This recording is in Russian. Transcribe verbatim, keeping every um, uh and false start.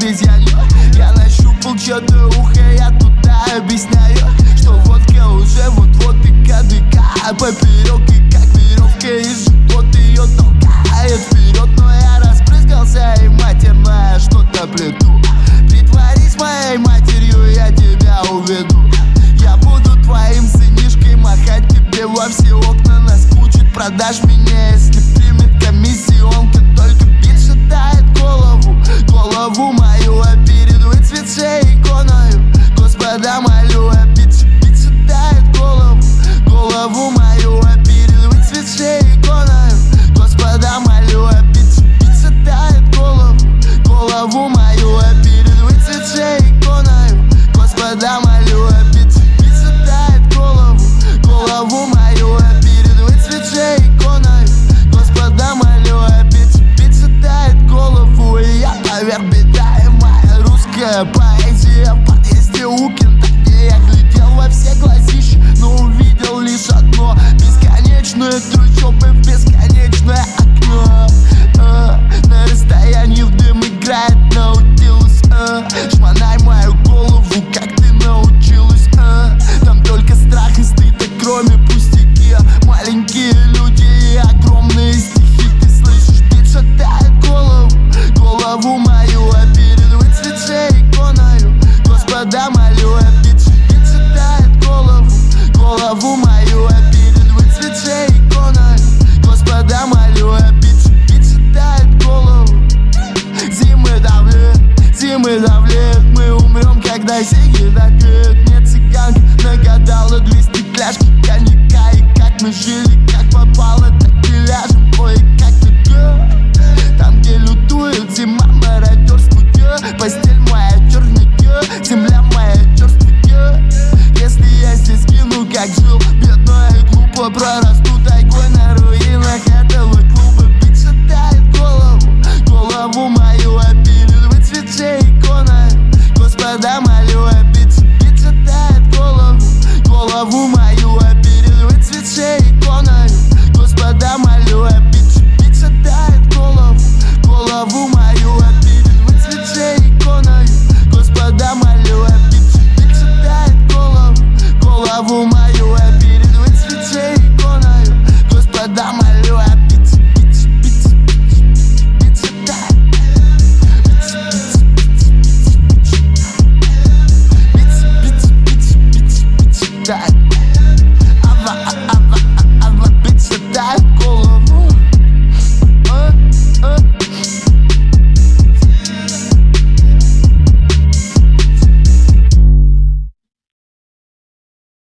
обезьянью. Я нащупал чьё-то ухо, я туда объясняю, что водка уже вот-вот и кадыка поперек, и как веревка из живот ее толкает вперед. Но я распрыскался и матерная что-то плету. Притворись моей матерью, я тебя уведу. Я буду твоим сынишкой, махать тебе во все окна. Наскучит, продашь меня, если примет комиссионка. Только бит шатает голову, голову мою, а перед выцветшей иконою Господа молю, а бит, бит шатает голову, голову мою, а перед выцветшей иконою Господа молю, а бит, бит шатает голову, голову мою, а перед выцветшей иконою Господа молю, а бит, бит шатает голову, голову мою, а перед выцветшей иконою Господа молю, а бит, бит шатает голову. И я поверх беда, и моя русская поэзия в подъезде у Кента, где я глядел во все глазища, но увидел лишь одно: бесконечные трущобы в бесконечное окно. а, На расстоянии в дым играет Наутилус. а, Шмонай мою голову, как ты научилась. а, Там только страх и стыд, а кроме пустяки маленькие люди и огромные стихи. Ты слышишь, бит шатает голову, голову мою, а перед выцветшей иконою Господа молю, а бит, бит шатает голову, голову мою, а перед выцветшей иконою Господа молю, а бит, бит шатает голову. Зимы давлеют, зимы давлеют, мы умрем, когда сиги дотлеют. Мне цыганка нагадала две стекляшки коньяка, и как мы жили, как попало, так и ляжем. Ой, как ты там, где лютует зима, мародерствует. Постель моя черная, земля моя черствая. Если я здесь гину, как жил, бедно и глупо, прорасту тайгой на руинах этого клуба. Бит шатает голову, голову мою, а перед выцветшей иконой Господа мои.